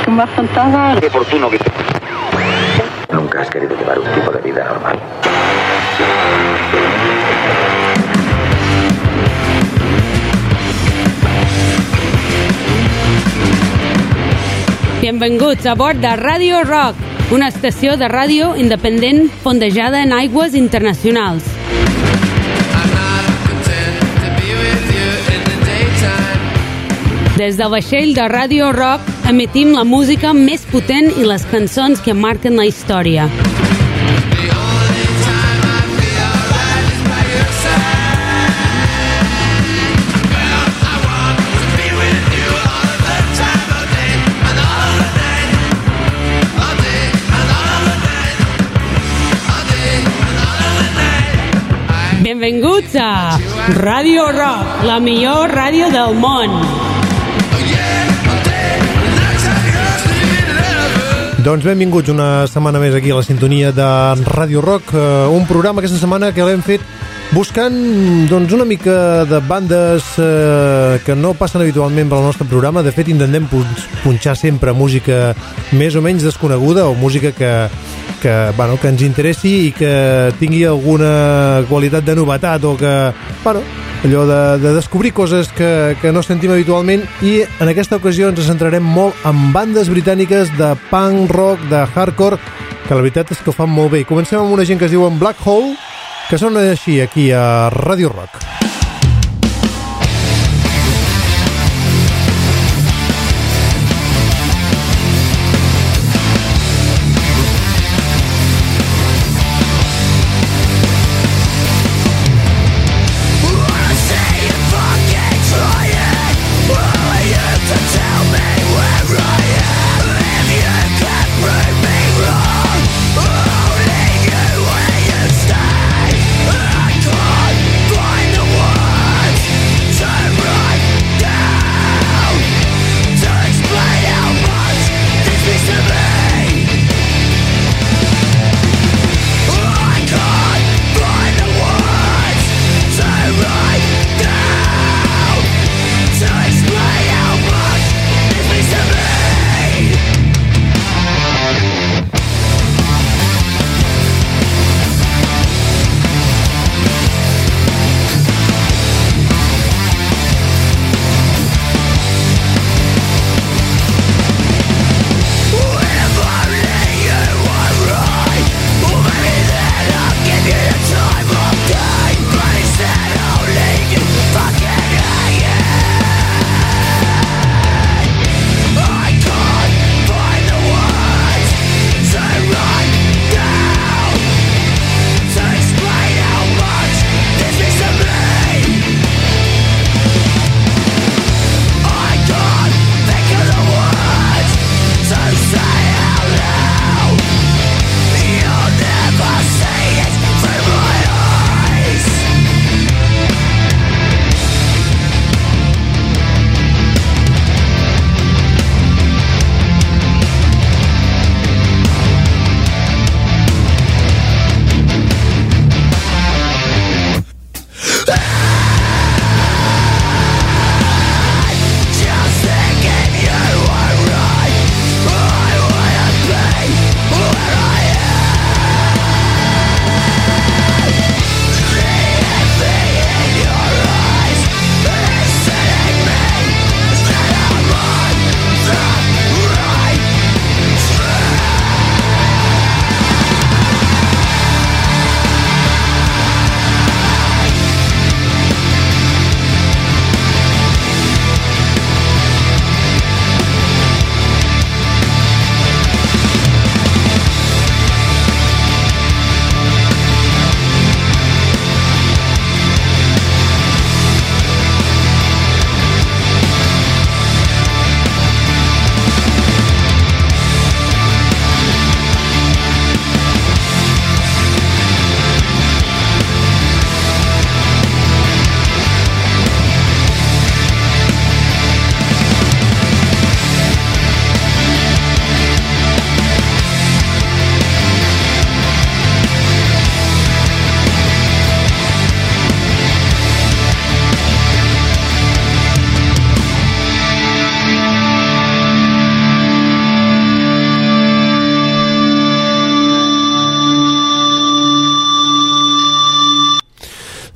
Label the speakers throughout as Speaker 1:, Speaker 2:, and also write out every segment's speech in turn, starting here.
Speaker 1: Me faltaba...
Speaker 2: Qué oportuno que... Nunca has querido llevar un tipo de vida normal.
Speaker 3: Benvinguts a bord de Radio Rock, una estació de ràdio independent fondejada en aigües internacionals. Des del vaixell de Radio Rock emetim la música més potent i les cançons que marquen la història. Benvinguts a Radio Rock, la millor ràdio del món.
Speaker 4: Doncs benvinguts una setmana més aquí a la sintonia de Radio Rock, un programa aquesta setmana que l'hem fet buscant doncs, una mica de bandes que no passen habitualment pel nostre programa. De fet, intentem punxar sempre música més o menys desconeguda o música que ens interessi i que tingui alguna qualitat de novetat o que, allò de descobrir coses que no sentim habitualment. I en aquesta ocasió ens centrarem molt en bandes britàniques de punk rock, de hardcore, que la veritat és que ho fan molt bé. Comencem amb una gent que es diuen Black Hole, que sona així aquí a Radio Rock.
Speaker 5: Find the one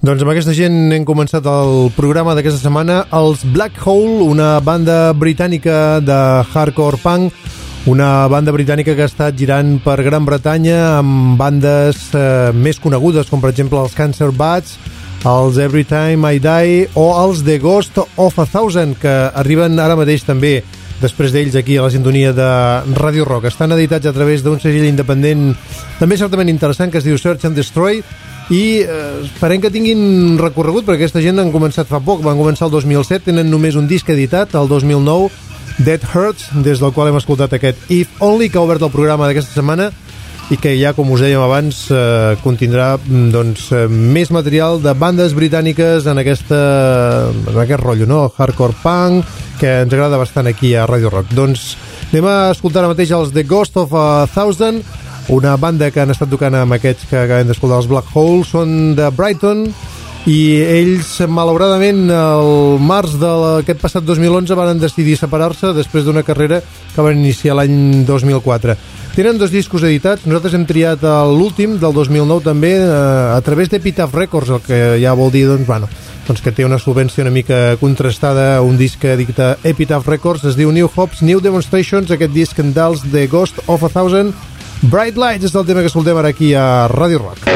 Speaker 4: Doncs amb aquesta gent hem començat el programa d'aquesta setmana. Els Black Hole, una banda britànica de hardcore punk, una banda britànica que ha estat girant per Gran Bretanya amb bandes més conegudes, com per exemple els Cancer Bats, els Every Time I Die o els The Ghost of a Thousand, que arriben ara mateix també després d'ells aquí a la sintonia de Radio Rock. Estan editats a través d'un segell independent també certament interessant que es diu Search and Destroy, i esperem que tinguin recorregut, perquè aquesta gent han començat fa poc, van començar el 2007, tenen només un disc editat, el 2009, Dead Hurts, des del qual hem escoltat aquest If Only, que ha obert el programa d'aquesta setmana i que ja, com us dèiem abans, contindrà doncs, més material de bandes britàniques en aquest rotllo, no? Hardcore punk, que ens agrada bastant aquí a Radio Rock. Doncs anem a escoltar ara mateix els The Ghost of a Thousand, una banda que han estat tocant amb aquests que acabem d'escoltar, els Black Hole, són de Brighton, i ells, malauradament, el març d'aquest passat 2011 van decidir separar-se després d'una carrera que van iniciar l'any 2004. Tenen 2 discos editats, nosaltres hem triat l'últim, del 2009 també, a través d'Epitaph Records, el que ja vol dir, doncs que té una solvència una mica contrastada, un disc que dicta Epitaph Records, es diu New Hopes, New Demonstrations, aquest disc dels The Ghost of a Thousand. Bright Lights és el tema que escoltem ara aquí a Radio Rock.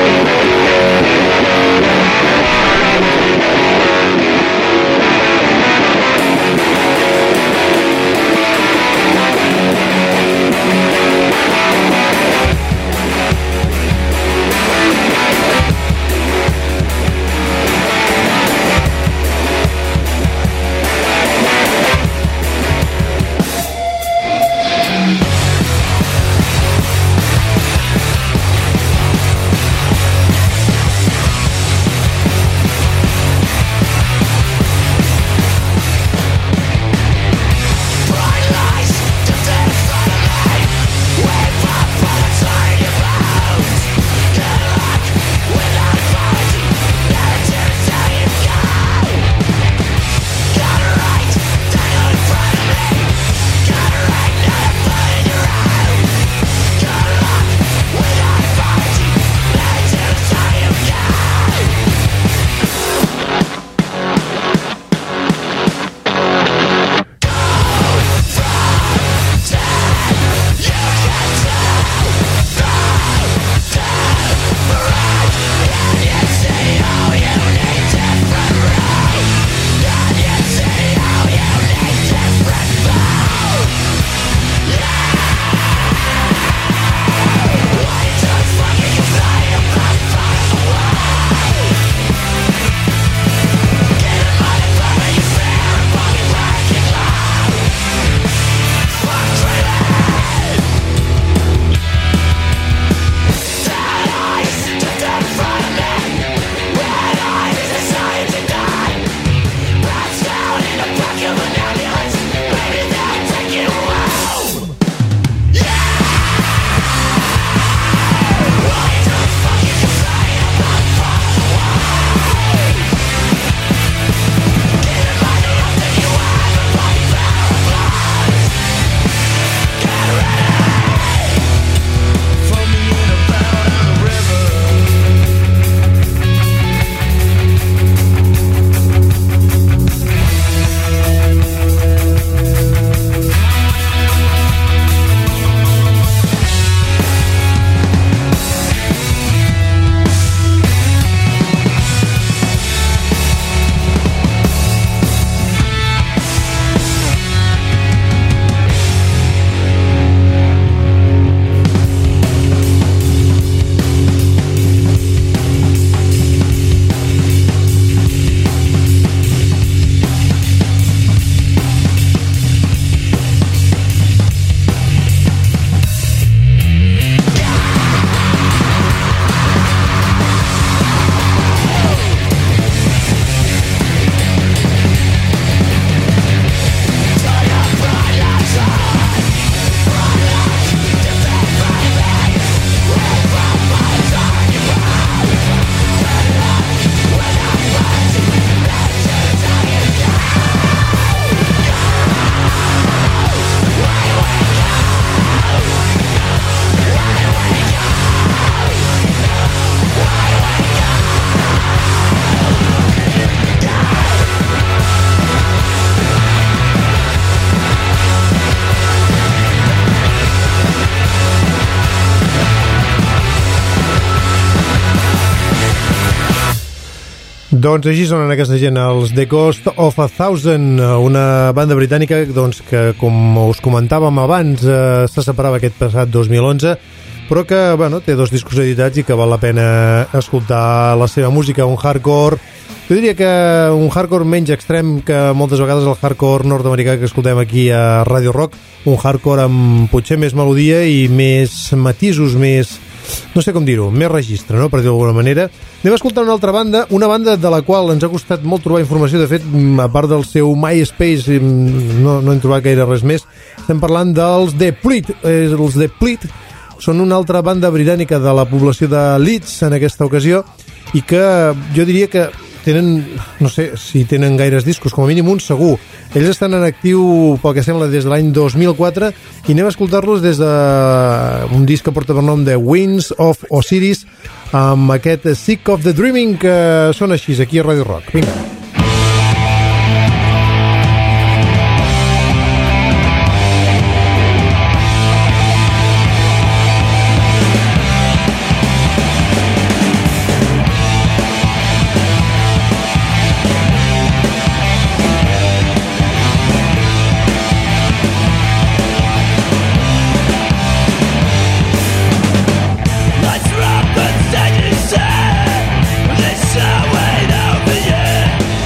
Speaker 4: Doncs així sonen aquesta gent, els The Ghost of a Thousand, una banda britànica doncs, que, com us comentàvem abans, se separava aquest passat 2011, però que bueno, té 2 discos editats i que val la pena escoltar la seva música, un hardcore, jo diria que un hardcore menys extrem que moltes vegades el hardcore nord-americà que escoltem aquí a Radio Rock, un hardcore amb potser més melodia i més matisos, més... no sé com dir-ho, més registre, no? Per dir-ho d'alguna manera. Anem a escoltar una altra banda, una banda de la qual ens ha costat molt trobar informació. De fet, a part del seu MySpace, no hem trobat gaire res més. Estem parlant dels The Pleat. Els The Pleat són una altra banda britànica de la població de Leeds en aquesta ocasió i que jo diria que tenen, no sé si tenen gaires discos, com a mínim un segur. Ells estan en actiu, pel que sembla, des de l'any 2004 i anem a escoltar-los des d'un disc que porta per nom de Winds of Osiris amb aquest Sick of the Dreaming que sona així aquí a Radio Rock. Vinga.
Speaker 1: Let's rock the stage and set this away over you.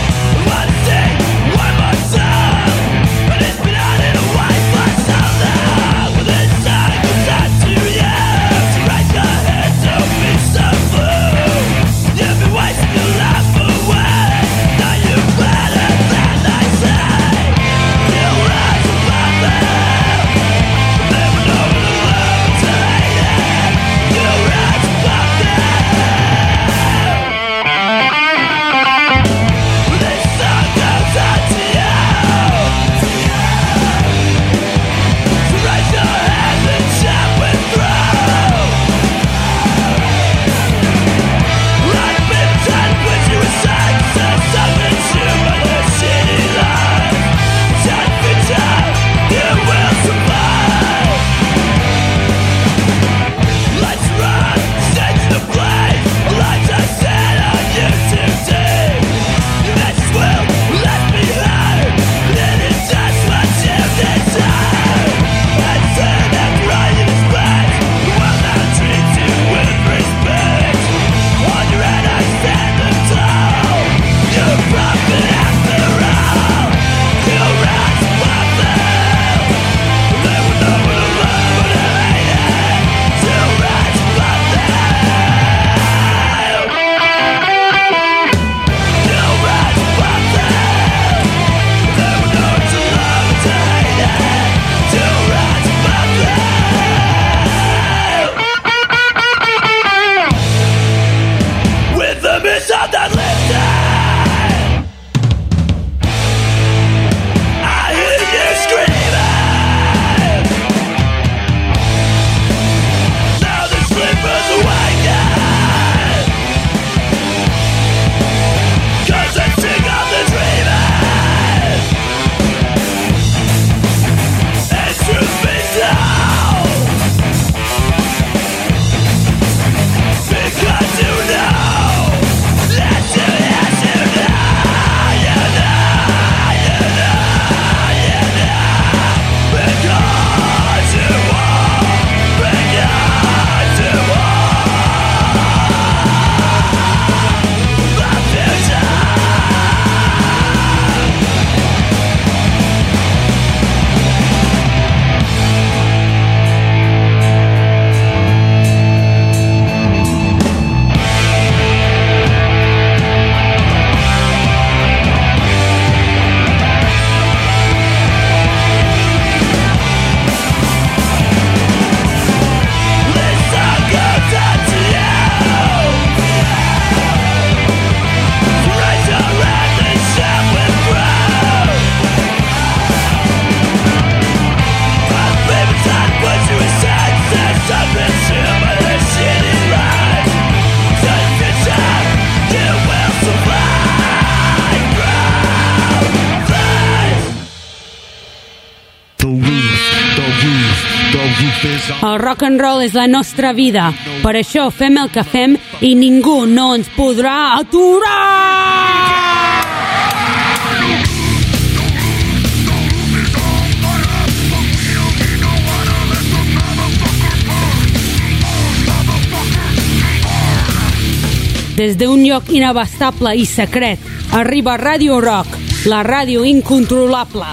Speaker 3: El rock and roll és la nostra vida. Per això fem el que fem i ningú no ens podrà aturar! Des d'un lloc inabastable i secret arriba Radio Rock, la ràdio incontrolable.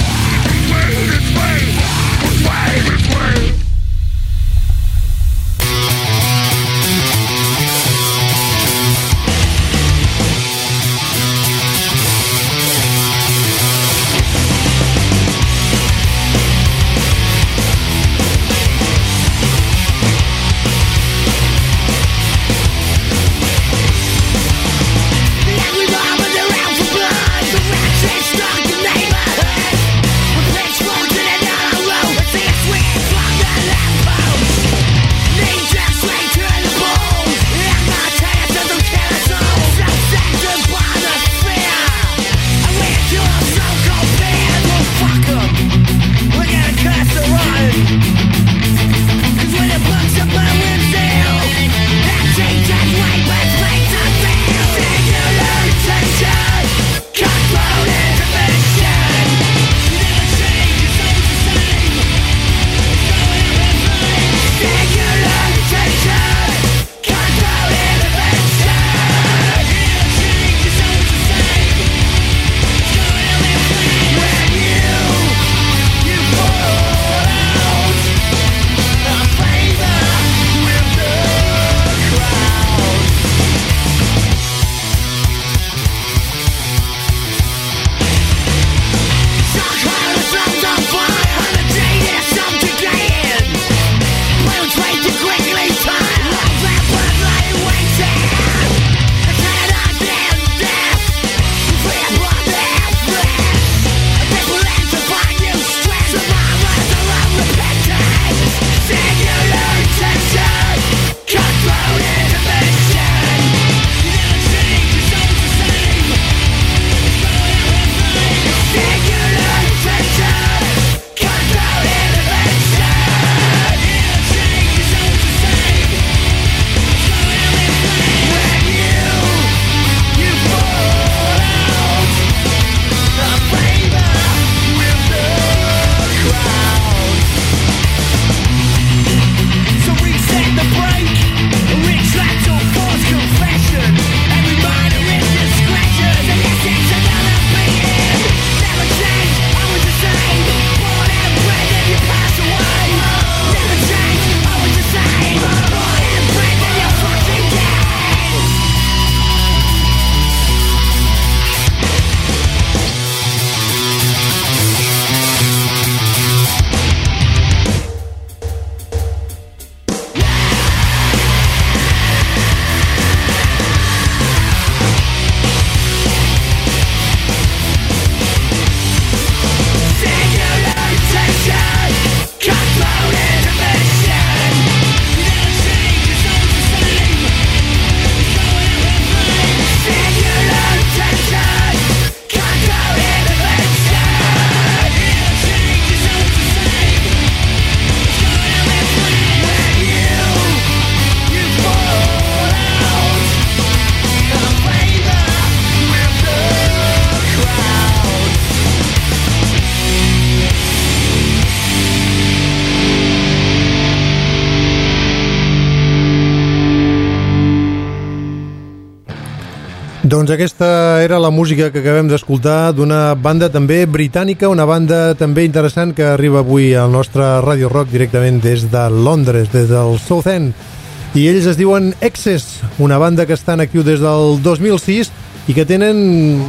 Speaker 4: Doncs aquesta era la música que acabem d'escoltar d'una banda també britànica, una banda també interessant que arriba avui al nostre Radio Rock directament des de Londres, des del South End. I ells es diuen Excess, una banda que està en actiu des del 2006 i que tenen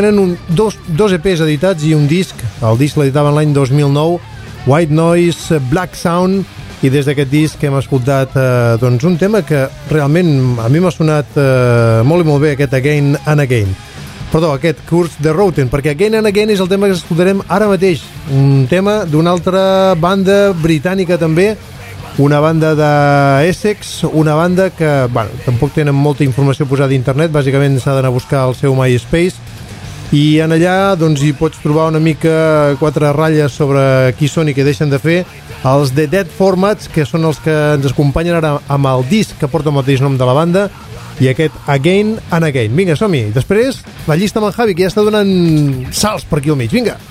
Speaker 4: dos EPs editats i un disc. El disc l'editaven l'any 2009, White Noise, Black Sound, i des d'aquest disc hem escoltat doncs un tema que realment a mi m'ha sonat molt i molt bé, aquest Again and Again. Perdó, aquest Curse the Rotten, perquè Again and Again és el tema que escoltarem ara mateix, un tema d'una altra banda britànica també, una banda d'Essex, una banda que, bueno, tampoc tenen molta informació posada a internet, bàsicament s'ha d'anar a buscar al seu MySpace, i en allà doncs, hi pots trobar una mica 4 ratlles sobre qui són i què deixen de fer els The Dead Formats, que són els que ens acompanyen ara amb el disc que porta el mateix nom de la banda i aquest Again and Again. Vinga, som-hi. Després, la llista amb en Javi, que ja està donant salts per aquí al mig. Vinga.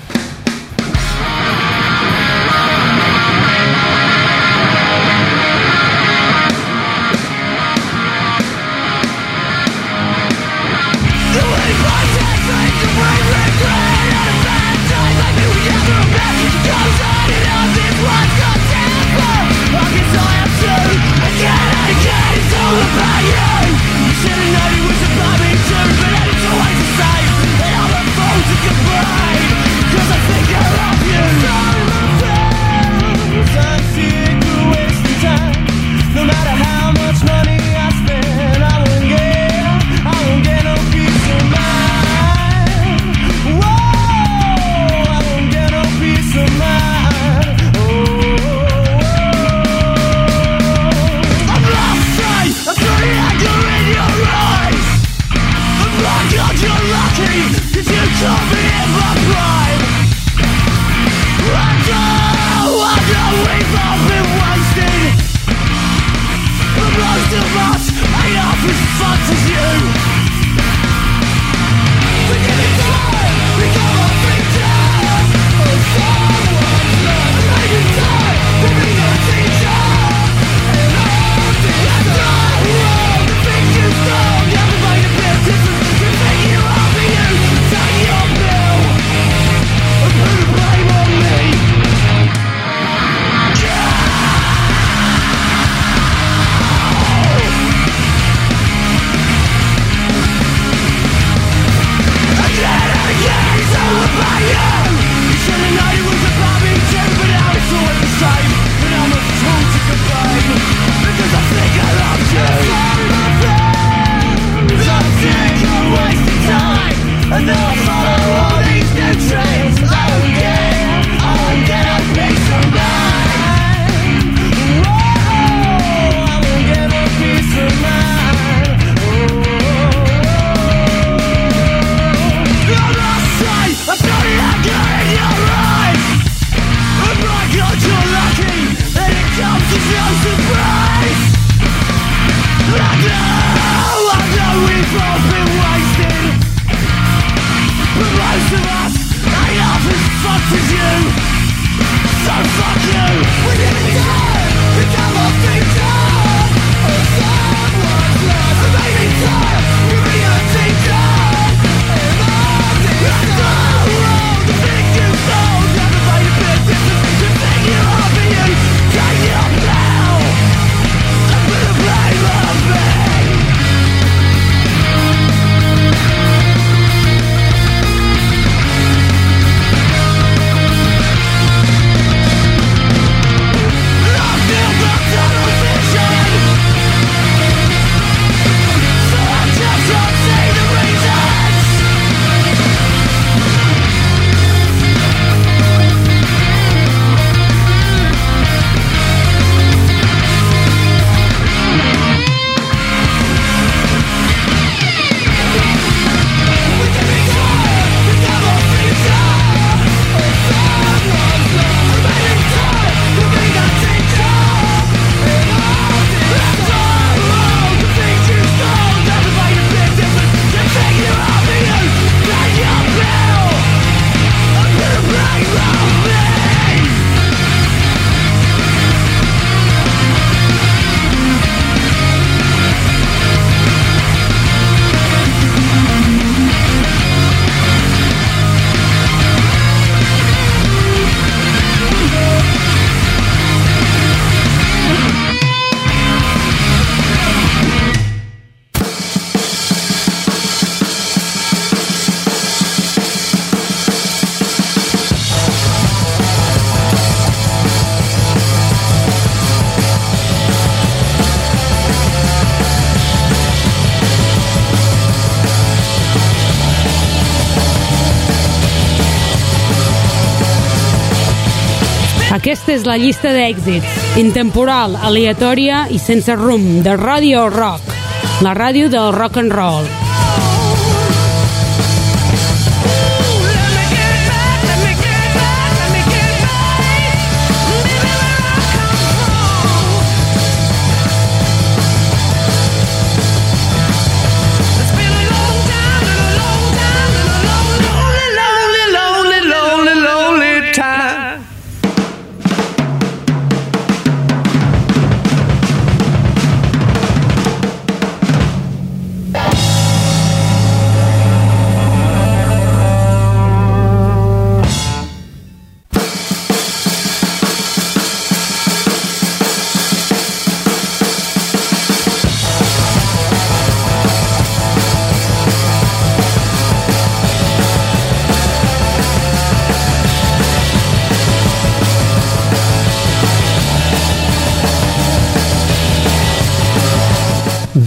Speaker 3: Aquesta és la llista d'èxits, intemporal, aleatòria i sense rumb, de Radio Rock, la ràdio del rock and roll.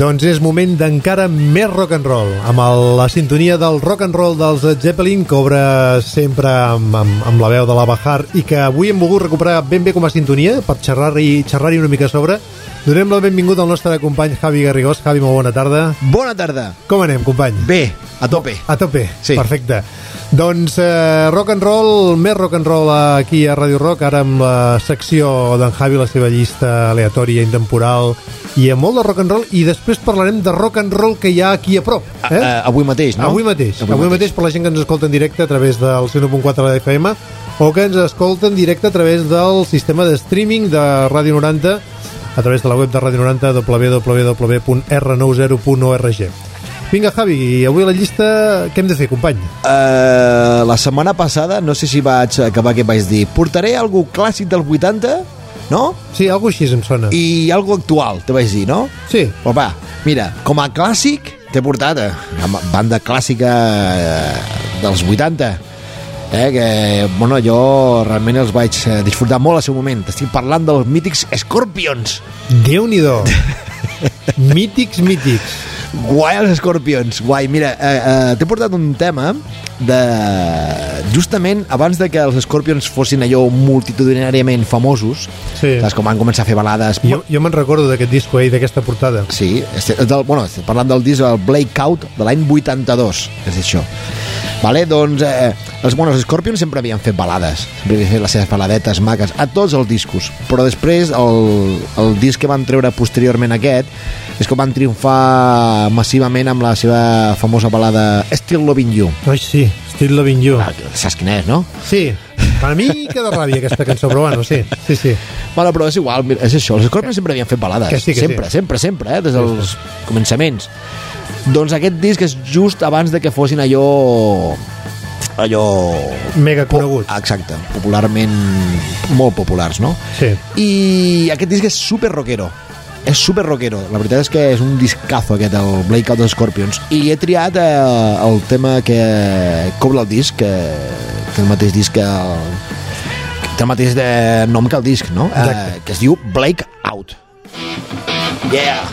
Speaker 4: Doncs és moment d'encara més rock and roll, amb la sintonia del rock and roll dels Zeppelin, que obre sempre amb la veu de la Bahar, i que avui hem volgut recuperar ben bé com a sintonia per xerrar-hi una mica a sobre. Donem la benvinguda al nostre company Javi Garrigós. Javi, molt bona tarda.
Speaker 1: Bona tarda.
Speaker 4: Com anem, company?
Speaker 1: Bé, a tope.
Speaker 4: A tope,
Speaker 1: sí.
Speaker 4: Perfecte. Doncs rock and roll, més rock and roll aquí a Radio Rock, ara amb la secció d'en Javi, la seva llista aleatòria, intemporal, i amb molt de rock and roll, i després parlarem de rock and roll que hi ha aquí a prop.
Speaker 1: Avui mateix, no?
Speaker 4: Avui mateix per la gent que ens escolta en directe a través del 101.4 de FM o que ens escolta en directe a través del sistema de streaming de Ràdio 90 a través de la web de Ràdio 90, www.r90.org. Vinga, Javi, avui a la llista què hem de fer, company?
Speaker 1: La setmana passada, no sé si vaig acabar que vaig dir, portaré algú clàssic dels 80, no?
Speaker 4: Sí, algo així em sona.
Speaker 1: I algo actual, te vaig dir, no?
Speaker 4: Sí.
Speaker 1: Però va, mira, com a clàssic t'he portat banda clàssica dels 80, que, bueno, jo realment els vaig disfrutar molt al seu moment. Estic parlant dels mítics Scorpions.
Speaker 4: Déu-n'hi-do. Mítics.
Speaker 1: Guai els Scorpions, guai. Mira, t'he portat un tema de... justament abans de que els Scorpions fossin allò multitudinàriament famosos,
Speaker 4: sí.
Speaker 1: Saps, com van començar a fer balades...
Speaker 4: Jo me'n recordo d'aquest disco d'aquesta portada.
Speaker 1: Sí, estic parlant del disc del Blackout de l'any 82, és això. Vale, doncs els Scorpions sempre havien fet balades, sempre havien fet les seves baladetes maques a tots els discos, però després el disc que van treure posteriorment a aquest és que van triomfar massivament amb la seva famosa balada Still Loving You.
Speaker 4: Ai, sí, Still Loving You.
Speaker 1: Saps quina és, no?
Speaker 4: Sí, per a mi que de ràbia aquesta cançó, però bueno, sí.
Speaker 1: Bueno, però és igual, és això, els Scorpions sempre havien fet balades, sempre, des dels començaments. Doncs aquest disc és just abans de que fossin allò
Speaker 4: mega conegut.
Speaker 1: Exacte, popularment molt populars, no?
Speaker 4: Sí.
Speaker 1: I aquest disc és super rockero. La veritat és que és un discazo aquest, el Blackout dels Scorpions, i he triat el tema que cobra el disc, que té el mateix disc té el mateix nom que el disc, no? Que es diu Blackout. Yeah.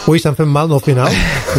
Speaker 4: Ui, s'han fet mal, no, al final?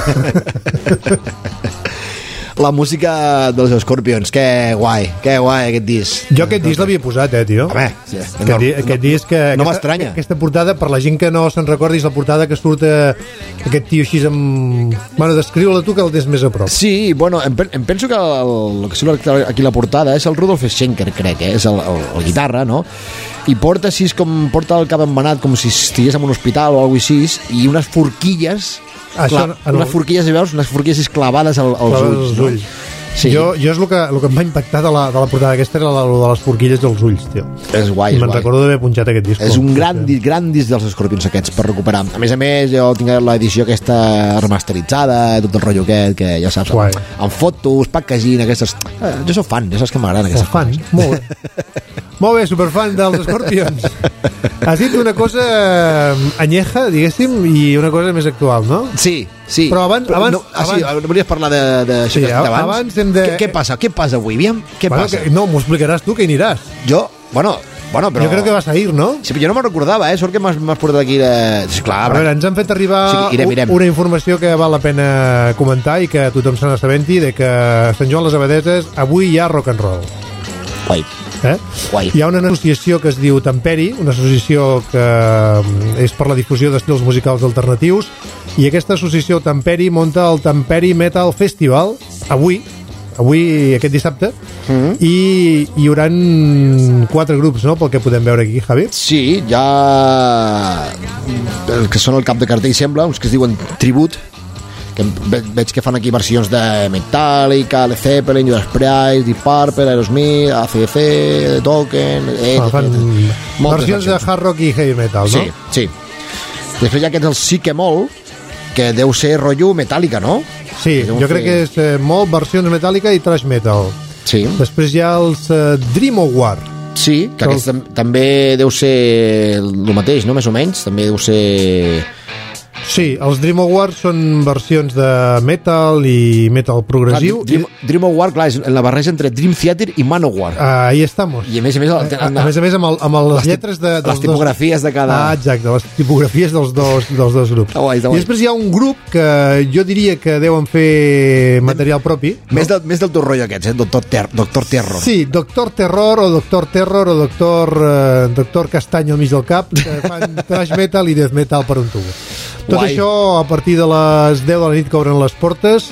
Speaker 1: La música dels Scorpions, que guai aquest disc.
Speaker 4: Jo aquest disc l'havia posat, tio.
Speaker 1: Home, sí,
Speaker 4: aquest disc que...
Speaker 1: No m'estranya.
Speaker 4: Aquesta portada, per la gent que no se'n recordi, és la portada que surt aquest tio així amb... Bueno, descriu-la tu, que el tens més a prop.
Speaker 1: Sí, bueno, em penso que el que surt aquí la portada és el Rudolf Schenker, crec, és el guitarra, no? I porta així, porta el cap embenat com si estigués en un hospital o alguna cosa així, i unes forquilles... unes forquilles, veus? Unes forquilles clavades als ulls. No? Sí.
Speaker 4: Jo és el que em va impactar de la portada aquesta, era el de les forquilles dels ulls, tio.
Speaker 1: És guai,
Speaker 4: I me'n recordo d'haver punxat aquest disc.
Speaker 1: És un gran disc dels Scorpions aquests per recuperar. A més, jo tinc l'edició aquesta remasteritzada, tot el rotllo aquest, que ja saps, amb fotos, packaging, aquestes... Jo soc fan, ja saps que m'agraden aquestes
Speaker 4: coses. Molt bé. Molt bé, superfan dels Scorpions. Has dit una cosa anyeja, diguéssim, i una cosa més actual, no?
Speaker 1: Sí.
Speaker 4: Però abans...
Speaker 1: No volies parlar d'això que has dit abans? Què passa avui? Què passa?
Speaker 4: No, m'ho explicaràs tu, que hi aniràs.
Speaker 1: Jo? Bueno, però...
Speaker 4: Jo crec que vas a ir, no?
Speaker 1: Sí, però jo no me'n recordava, sort que m'has portat aquí Sí, clar,
Speaker 4: a veure, ens han fet arribar una informació que val la pena comentar i que tothom se n'assabenti, de que a Sant Joan les Abadeses avui hi ha rock and roll.
Speaker 1: Guai.
Speaker 4: Hi ha una associació que es diu Temperi, una associació que és per la difusió d'estils musicals alternatius, i aquesta associació Temperi munta el Temperi Metal Festival avui aquest dissabte, i hi haurà 4 grups, no?, pel que podem veure aquí, Javi.
Speaker 1: Sí, hi ha el que són el cap de cartell, sembla, uns que es diuen Tribut, que veig que fan aquí versions de Metallica, Led Zeppelin, Judas Priest, Deep Purple, Aerosmith, AC/DC, Token...
Speaker 4: fan versions de hard rock i heavy metal, no?
Speaker 1: Sí. Després hi ha aquests, el Sique Mol, que deu ser rotllo Metallica, no?
Speaker 4: Sí, jo crec que és molt versions Metallica i thrash metal.
Speaker 1: Sí.
Speaker 4: Després hi ha els Dream Award.
Speaker 1: Sí, que aquests també deu ser el mateix, no? Més o menys, també deu ser...
Speaker 4: Sí, els Dream Awards són versions de metal i metal progressiu.
Speaker 1: Dream Award, clar, és la barreja entre Dream Theater i Manowar.
Speaker 4: Ahí estamos.
Speaker 1: I a més
Speaker 4: amb les lletres de
Speaker 1: les tipografies de cada...
Speaker 4: Exacte, les tipografies dels dos grups.
Speaker 1: Guai.
Speaker 4: I després hi ha un grup que jo diria que deuen fer material propi.
Speaker 1: Més del teu rotllo aquests, Doctor Terror.
Speaker 4: Sí, Doctor Terror o Doctor Castany al mig del cap, que fan thrash metal i death metal per un tubo. Tot això a partir de les 10 de la nit que obren les portes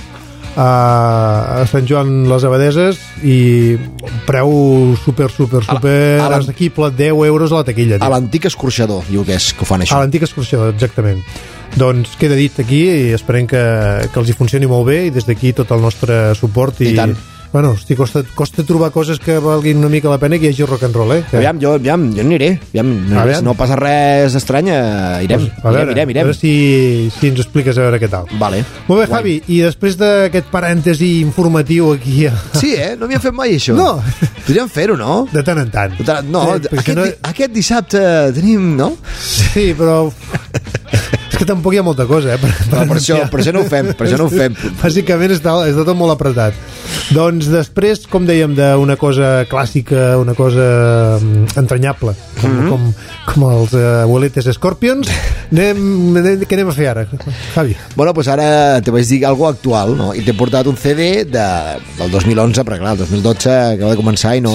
Speaker 4: a Sant Joan les Abadeses, i preu super assequible, 10 euros a la taquilla.
Speaker 1: A l'antic escorxador, diu que ho fan això.
Speaker 4: A l'antic escorxador, exactament. Doncs queda dit aquí, i esperem que els hi funcioni molt bé, i des d'aquí tot el nostre suport. I tant. Bueno, hosti, costa trobar coses que valguin una mica la pena, que hi hagi rock and roll, eh?
Speaker 1: Aviam, jo aniré. No passa res estrany, irem.
Speaker 4: A veure si ens expliques a veure què tal.
Speaker 1: Vale.
Speaker 4: Molt bé, Javi, i després d'aquest parèntesi informatiu aquí...
Speaker 1: Sí, no m'hi ha fet mai això.
Speaker 4: No.
Speaker 1: Podríem fer-ho, no?
Speaker 4: De tant en tant.
Speaker 1: No, aquest dissabte tenim, no?
Speaker 4: Sí, però... És que tampoc hi ha molta cosa,
Speaker 1: per això no ho fem.
Speaker 4: Bàsicament està tot molt apretat. Doncs després, com dèiem, d'una cosa clàssica, una cosa entranyable, com els abueletes Scorpions, què anem a fer ara, Javi?
Speaker 1: Bueno, doncs ara te vaig dir algo actual, no? I t'he portat un CD del 2011, perquè clar, el 2012 acaba de començar i no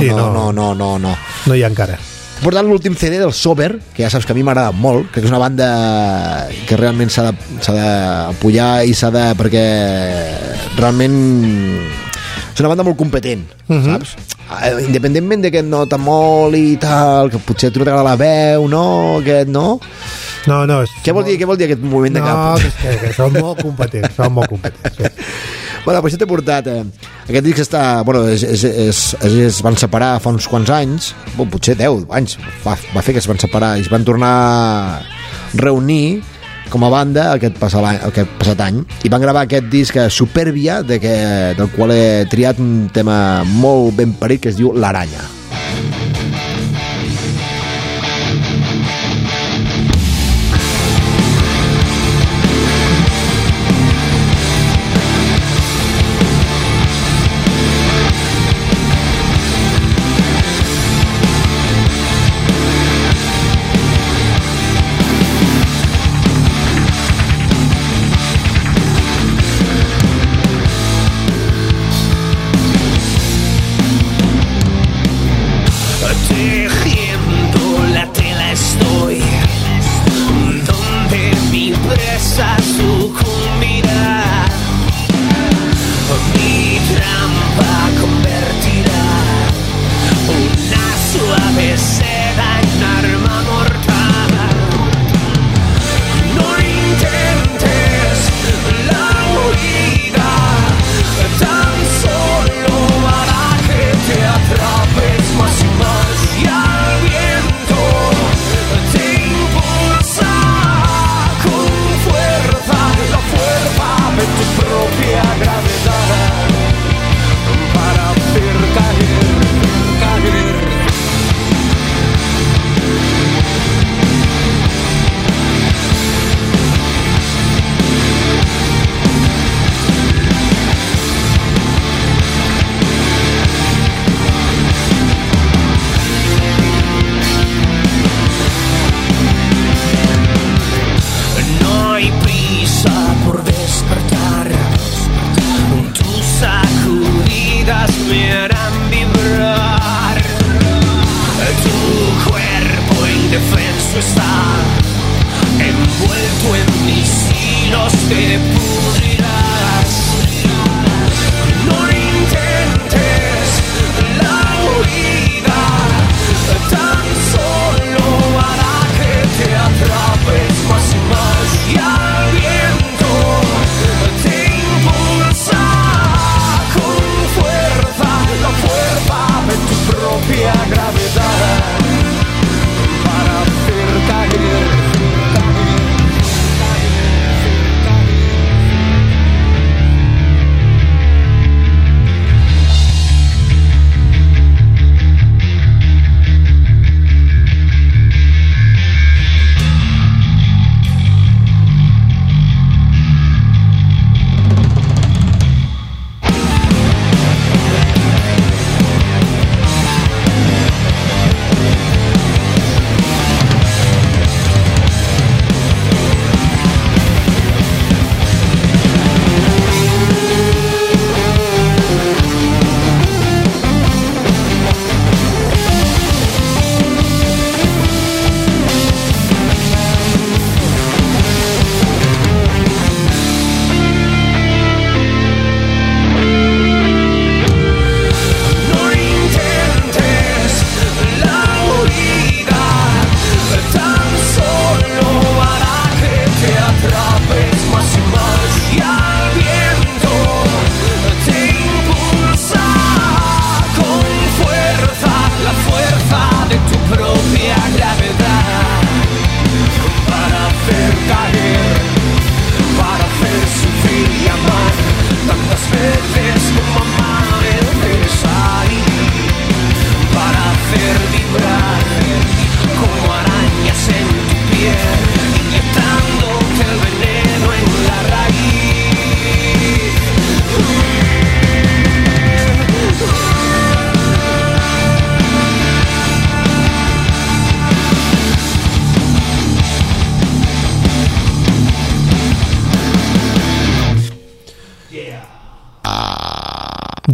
Speaker 4: hi ha encara.
Speaker 1: He portat l'últim CD del Sober, que ja saps que a mi m'agrada molt, crec que és una banda que realment s'ha d'apoyar i perquè realment és una banda molt competent, saps? Independentment de que et nota molt i tal, que potser a tu no t'agrada la veu, no? No. Què vol dir aquest moviment de cap?
Speaker 4: No, que són molt competents, sí.
Speaker 1: Bueno, per això t'he portat aquest disc està... Bueno, es van separar fa uns quants anys, potser 10 anys va fer que es van separar i es van tornar a reunir com a banda aquest passat any, i van gravar aquest disc Superbia, del qual he triat un tema molt ben parit que es diu L'Aranya.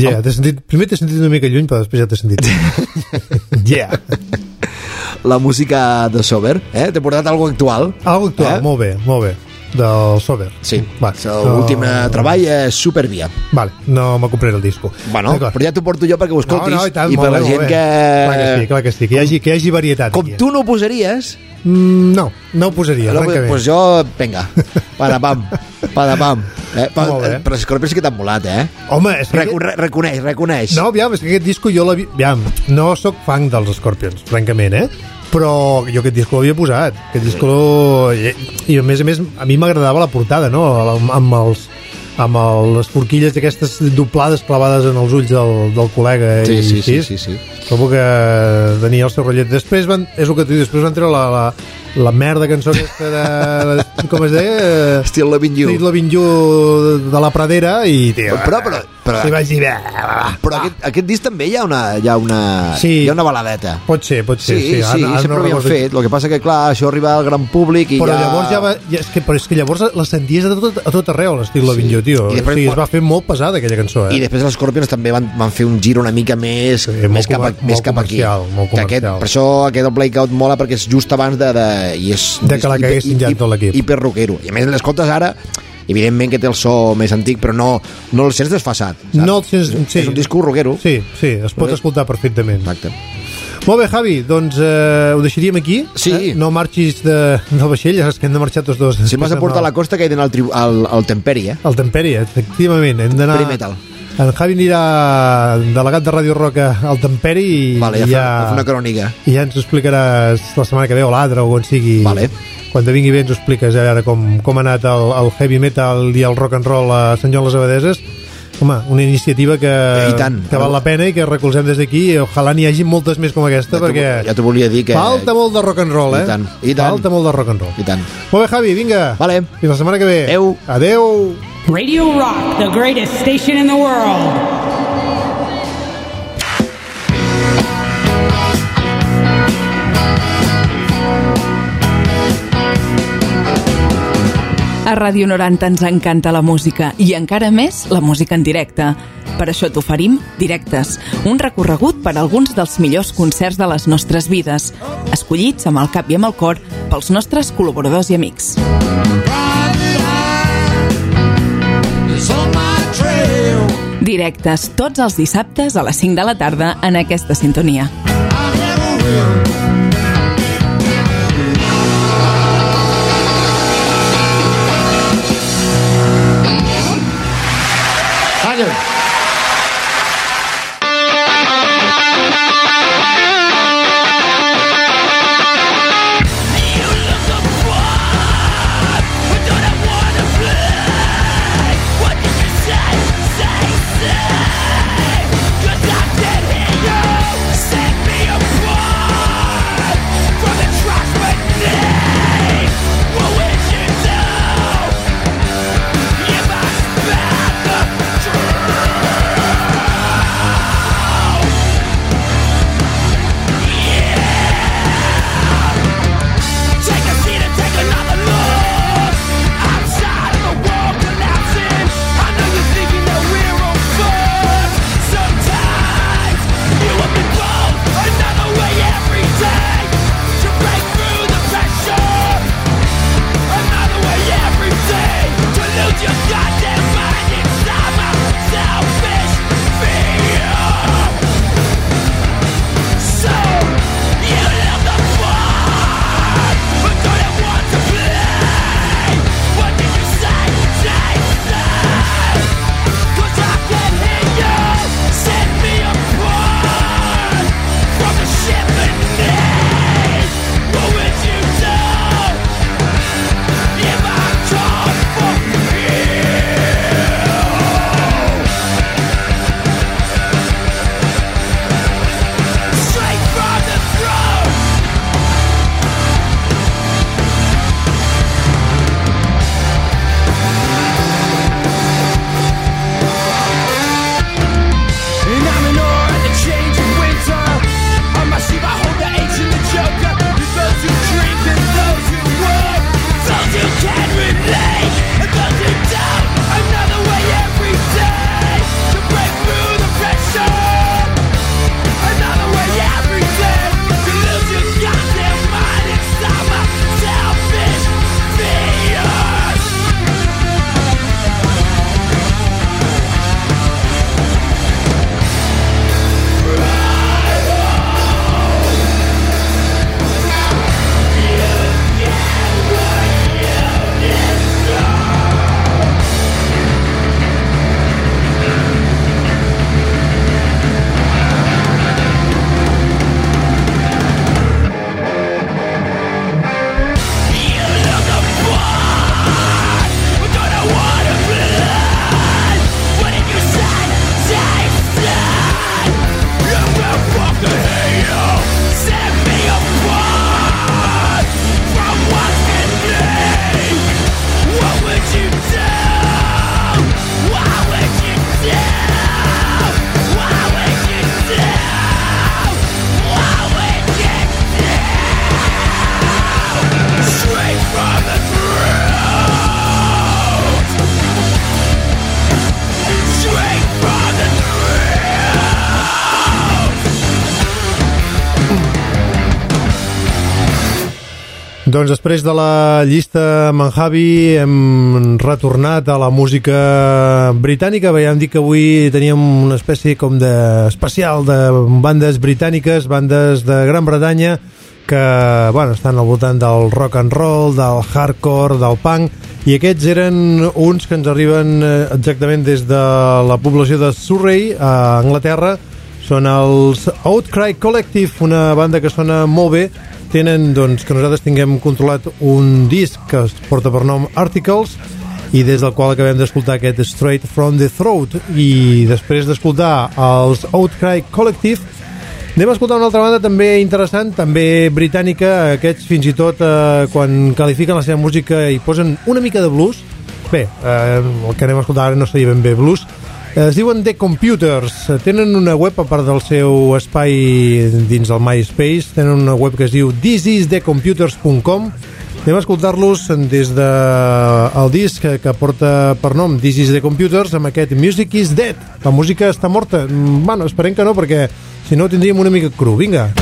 Speaker 4: Yeah, primer t'he sentit una mica lluny, però després ja t'he sentit. Yeah.
Speaker 1: La música de Sober, t'he portat algo actual.
Speaker 4: Algo actual, molt bé. Del Sober.
Speaker 1: Sí, l'últim treball és Supervia.
Speaker 4: Vale, no me compraré el disco.
Speaker 1: Bueno, però ja t'ho porto jo perquè ho escoltis.
Speaker 4: No, i tant,
Speaker 1: i per la gent que...
Speaker 4: Clar que sí, que hi hagi varietat.
Speaker 1: Com
Speaker 4: aquí.
Speaker 1: tu no ho posaries...
Speaker 4: No ho posaria, francament.
Speaker 1: Pues jo, vinga, padapam. Però Scorpions sí que t'han volat,
Speaker 4: Home, és que...
Speaker 1: Reconeix.
Speaker 4: No, aviam, és que aquest disco jo l'havia... Aviam, no sóc fan dels Scorpions, francament, però jo aquest disco l'havia posat. Aquest disco... I a més, a mi m'agradava la portada, no? Amb les forquilles aquestes doblades clavades en els ulls del col·lega.
Speaker 1: Sí.
Speaker 4: Trobo que tenia el seu rotllet. Després és el que tu dius, després van treure la merda cançó aquesta de... Com es deia?
Speaker 1: Estil Loving You.
Speaker 4: Estil Loving You de la Pradera i, tio...
Speaker 1: Però
Speaker 4: i vaig dir...
Speaker 1: Però aquest disc també hi ha una baladeta.
Speaker 4: Pot ser.
Speaker 1: Sí, sempre ho havien fet. El que passa que, clar, això arriba al gran públic i
Speaker 4: però llavors és que llavors la senties a tot arreu, l'estil Loving You, tio.
Speaker 1: Després,
Speaker 4: es va fer molt pesada aquella cançó,
Speaker 1: I després els Scorpions també van fer un gir una mica més cap aquí.
Speaker 4: Molt comercial.
Speaker 1: Per això aquest Blackout mola, perquè és just abans de
Speaker 4: que la caguessin ja tot l'equip.
Speaker 1: Hiper rockero. I a més l'escoltes ara, evidentment que té el so més antic, però no el sents desfasat, saps?
Speaker 4: No el sents, sí.
Speaker 1: És un disco rockero.
Speaker 4: Sí, es pot escoltar perfectament.
Speaker 1: Exacte.
Speaker 4: Molt bé, Javi, doncs ho deixaríem aquí.
Speaker 1: Sí.
Speaker 4: No marxis del vaixell, ja saps que hem de marxar tots dos.
Speaker 1: Si m'has de portar a la costa, que he d'anar al Temperi,
Speaker 4: Al Temperi, efectivament. Hem d'anar...
Speaker 1: Metal.
Speaker 4: En Javi anirà delegat de Ràdio Rock al Temperi i
Speaker 1: vale, ja fa una crònica.
Speaker 4: I ja ens ho explicaràs la setmana que ve o l'altra o on sigui.
Speaker 1: Vale.
Speaker 4: Quan te vingui bé ens ho expliques a veure com ha anat el heavy metal i el rock and roll a Sant Joan les Abadeses. Home, una iniciativa que val la pena i que recolzem des d'aquí i ojalà n'hi hagi moltes més com aquesta perquè
Speaker 1: ja t'ho volia dir que...
Speaker 4: falta molt de rock and roll,
Speaker 1: I tant.
Speaker 4: Falta molt de rock and roll.
Speaker 1: I tant.
Speaker 4: Molt bé, Javi, vinga.
Speaker 1: Vale.
Speaker 4: Fins la setmana que ve. Adeu.
Speaker 3: Radio Rock, the greatest station in the world.
Speaker 5: A Ràdio 90 ens encanta la música i encara més la música en directe. Per això t'oferim Directes, un recorregut per alguns dels millors concerts de les nostres vides, escollits amb el cap i amb el cor pels nostres col·laboradors i amics. Directes tots els dissabtes a les 5 de la tarda en aquesta sintonia.
Speaker 4: Doncs després de la llista Manhavi hem retornat a la música britànica. Veiem dir que avui teníem una espècie com d'especial de bandes britàniques, bandes de Gran Bretanya que estan al voltant del rock and roll, del hardcore, del punk, i aquests eren uns que ens arriben exactament des de la població de Surrey, a Anglaterra. Són els Outcry Collective, una banda que sona molt bé. Tenen, doncs, que nosaltres tinguem controlat un disc que es porta per nom Articles, i des del qual acabem d'escoltar aquest Straight from the Throat. I després d'escoltar els Outcry Collective, anem a escoltar una altra banda també interessant, també britànica. Aquests fins i tot quan qualifiquen la seva música i posen una mica de blues. Bé, el que anem a escoltar ara no seria ben bé blues. Es diuen The Computers. Tenen una web, a part del seu espai dins el MySpace, tenen una web que es diu thisisthecomputers.com. Anem a escoltar-los des del disc que porta per nom This is the Computers, amb aquest Music is Dead. La música està morta. Esperem que no, perquè si no tindríem una mica cru. Vinga.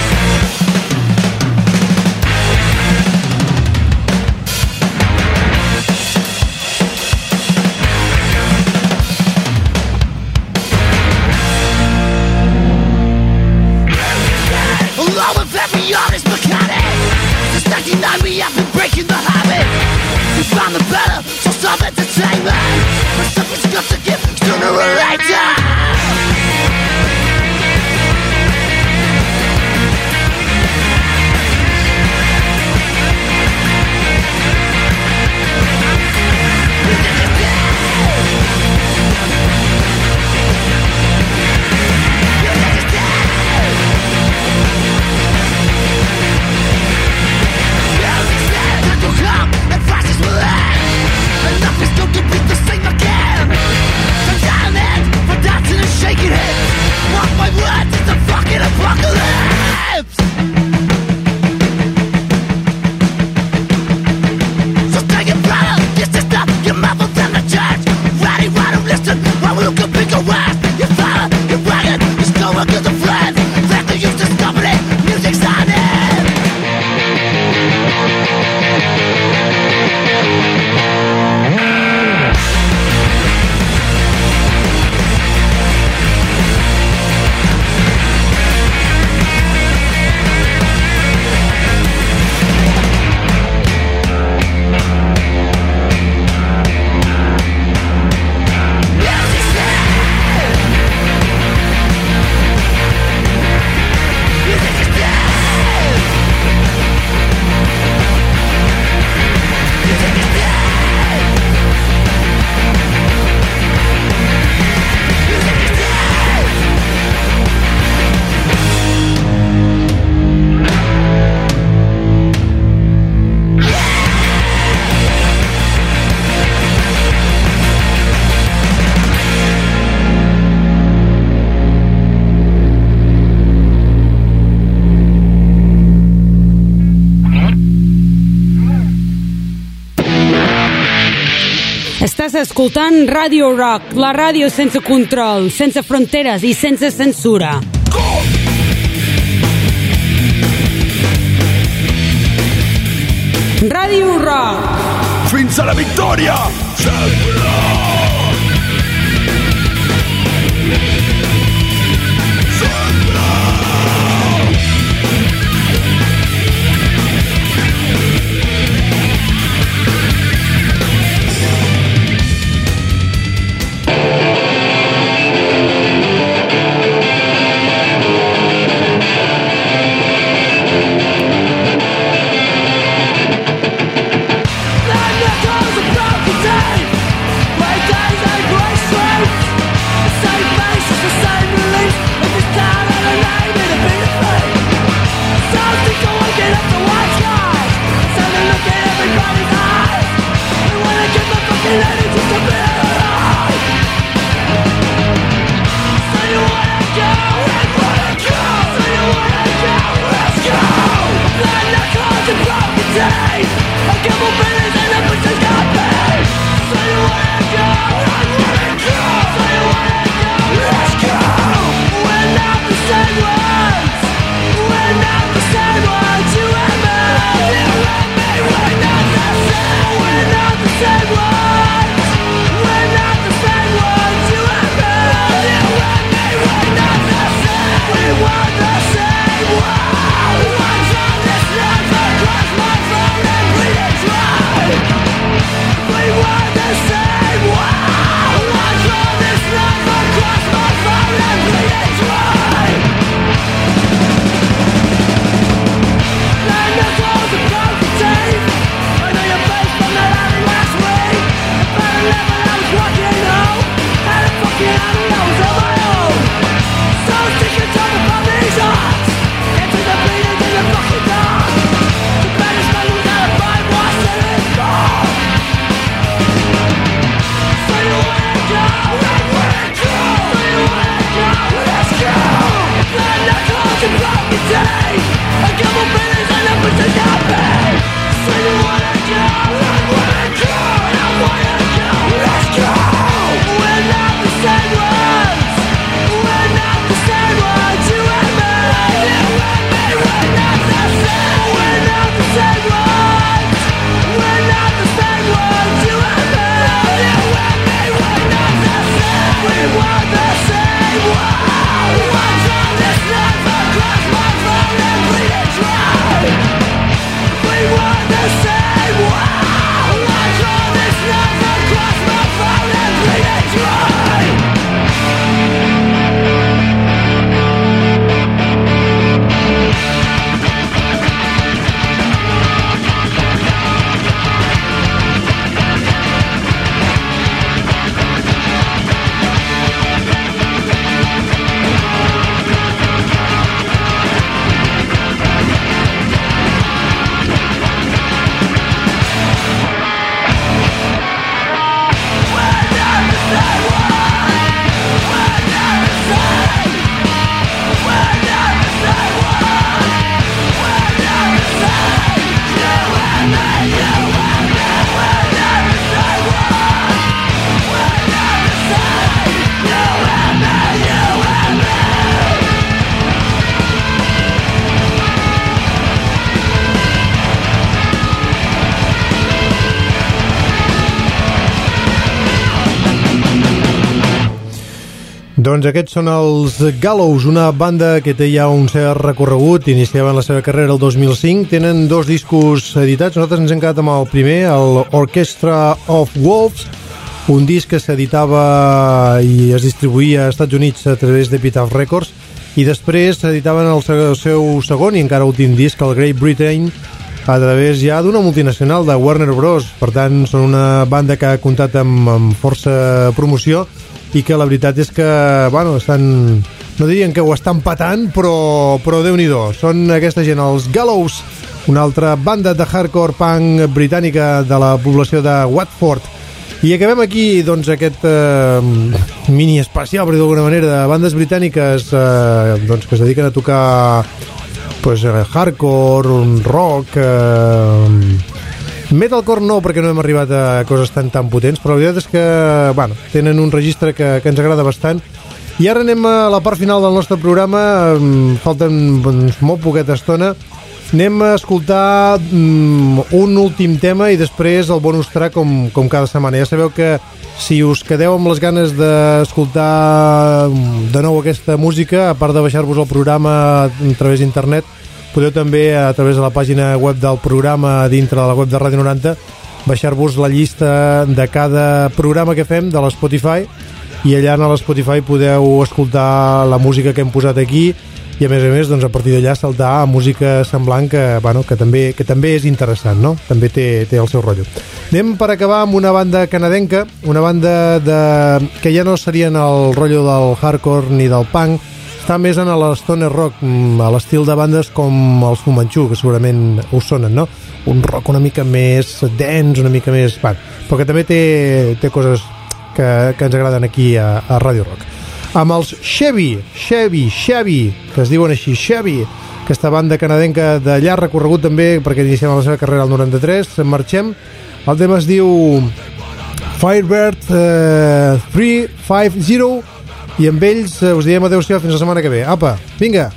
Speaker 3: Estàs escoltant Radio Rock, la ràdio sense control, sense fronteres i sense censura. Radio Rock.
Speaker 6: Fins a la victòria! Sempre!
Speaker 7: My days are gray straight, the same faces
Speaker 4: Doncs aquests són els Gallows, una banda que té ja un cert recorregut, iniciaven la seva carrera el 2005, tenen 2 discos editats, nosaltres ens hem quedat amb el primer, el Orchestra of Wolves, un disc que s'editava i es distribuïa als Estats Units a través d'Epitaph Records, i després s'editaven el seu segon i encara últim disc, el Great Britain, a través ja d'una multinacional de Warner Bros. Per tant, són una banda que ha comptat amb força promoció i que la veritat és que, bueno, estan, no dirien que ho estan patant, però Déu-n'hi-do. Són aquesta gent, els Gallows, una altra banda de hardcore punk britànica de la població de Watford. I acabem aquí, doncs, aquest mini especial, per dir d'alguna manera, de bandes britàniques doncs, que es dediquen a tocar pues, hardcore, un rock... Metalcore no, perquè no hem arribat a coses tan potents, però la veritat és que, bueno, tenen un registre que ens agrada bastant. I ara anem a la part final del nostre programa, falten doncs, molt poqueta estona. Anem a escoltar un últim tema i després el bonus track com cada setmana. Ja sabeu que si us quedeu amb les ganes d'escoltar de nou aquesta música, a part de baixar-vos el programa a través d'internet, podeu també, a través de la pàgina web del programa, dintre de la web de Ràdio 90, baixar-vos la llista de cada programa que fem de l'Spotify, i allà a l'Spotify podeu escoltar la música que hem posat aquí, i a més, doncs, a partir d'allà saltar a música semblant que, bueno, que també és interessant, no? També té el seu rotllo. Anem per acabar amb una banda canadenca, una banda que ja no serien el rotllo del hardcore ni del punk, està més en l'stoner rock, a l'estil de bandes com els Fu Manchu, que segurament us sonen, no? Un rock una mica més dens, una mica més... Bueno, però que també té coses que ens agraden aquí a Ràdio Rock. Amb els Chevy, que es diuen així, Chevy, aquesta banda canadenca de llarg recorregut també, perquè iniciem la seva carrera al 93, marxem. El tema es diu Firebird 350, i amb ells us diem adeu-siau fins la setmana que ve. Apa, vinga!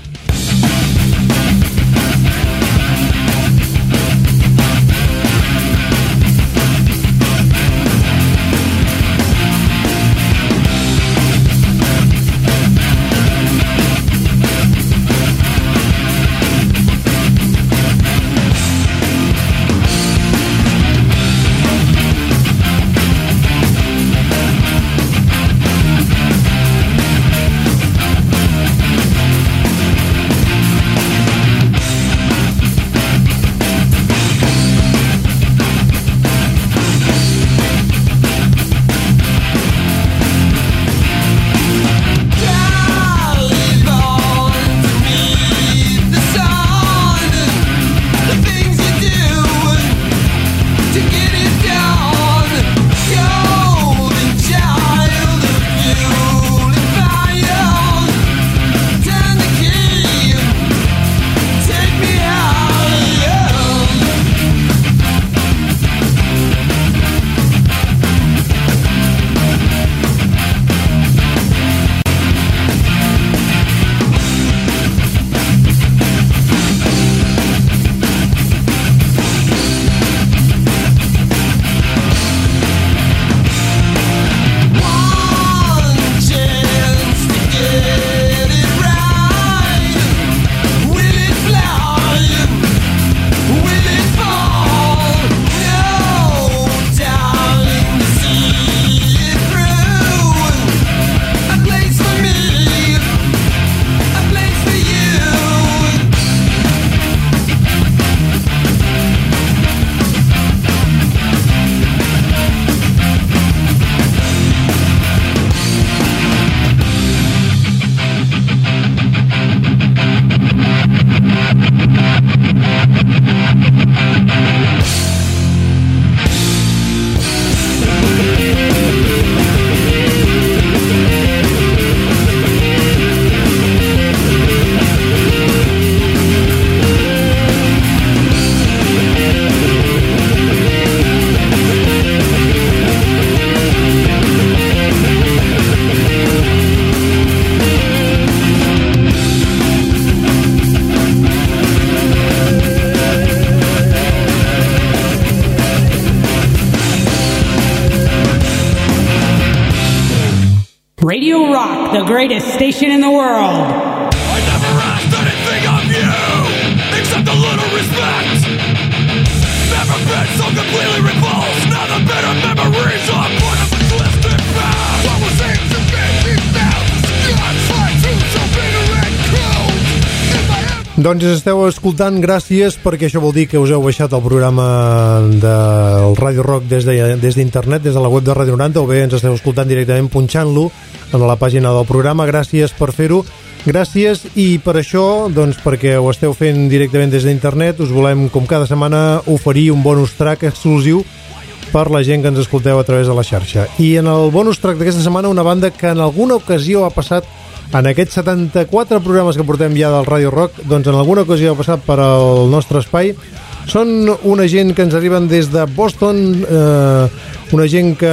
Speaker 3: Radio Rock, the greatest station in the world.
Speaker 6: I never asked anything of you except a little respect. Never been so completely repulsed. Now the bitter memories are part of a twisted past. What was aimed to make me melt? The sky's like to so bitter and cold. In my head.
Speaker 4: Doncs esteu escoltant, gràcies, perquè això vol dir que us heu baixat el programa del Radio Rock des d'internet, des de la web de Radio 90, o bé ens esteu escoltant directament punxant-lo en la pàgina del programa. Gràcies per fer-ho. Gràcies, i per això, doncs perquè ho esteu fent directament des d'internet, us volem, com cada setmana, oferir un bonus track exclusiu per la gent que ens escolteu a través de la xarxa. I en el bonus track d'aquesta setmana, una banda que en alguna ocasió ha passat en aquests 74 programes que portem ja del Radio Rock, doncs en alguna ocasió ha passat per al nostre espai. Són una gent que ens arriben des de Boston, una gent que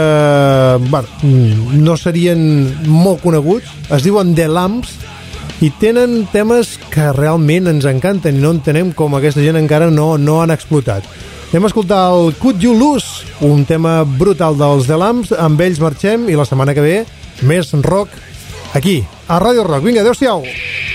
Speaker 4: no serien molt coneguts, es diuen The Lamps, i tenen temes que realment ens encanten i no entenem com aquesta gent encara no han explotat. Anem a escoltar el Could You Lose, un tema brutal dels The Lamps. Amb ells marxem i la setmana que ve més rock aquí, a Radio Rock. Vinga, adeu-siau!